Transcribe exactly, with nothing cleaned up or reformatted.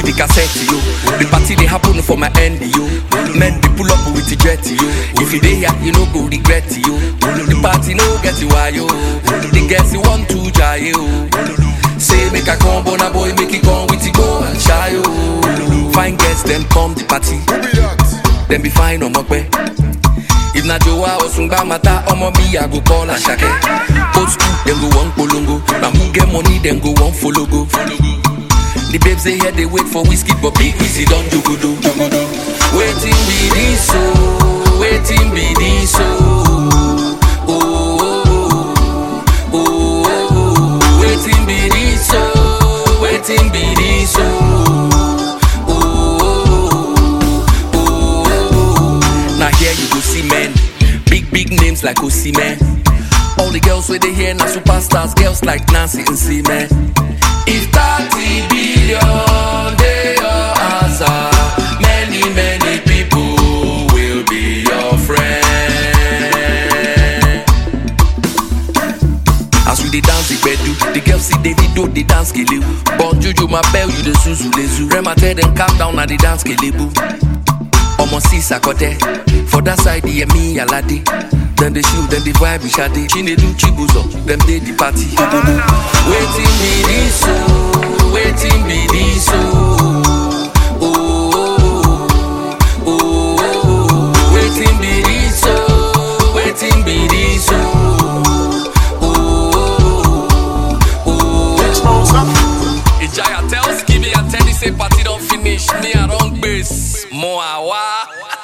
the cassette, yo. The party they happen for my end, yo. Men they pull up with the jet, yo. If you dey here, you no go regret, yo. The party no get you why, yo. The girls you want to try, yo. Say make a come, bona boy, make it come with it, go and shy, yo. Fine girls, them come the party. Them be fine on my way. If na Joa or Sunga Mata, omo me I go call a shake. Old school, then go one polongo. Now who get money, then go one follow go. The babes they here, they wait for whiskey, but big whiskey don't do go do. Waiting be this so, waiting be this so. Oh, oh, oh, oh, waiting be this so, waiting be this so. Here you go see men, big big names like Osimhen. All the girls where they hear now superstars, girls like Nancy and Seaman. If thirty billion they your answer, many many people will be your friend. As we dey dance the bedu, the girls see Davido they dance kelebu. Bon Juju my bell you the suzu lezu. Rema tell them calm down at the dance kelebu. Omo si sakote. For that side, yeah, me aladi. Then they shoot, then they vibe, we shadi. Chinedu chibuzo, them they the party. Waiting be this so, waiting be this so. Oh, oh, oh, oh, waiting be this so, waiting be this so. Oh, oh, oh. Ijaya tells, give me a teddy say party don't finish. Me I don't base, more awa.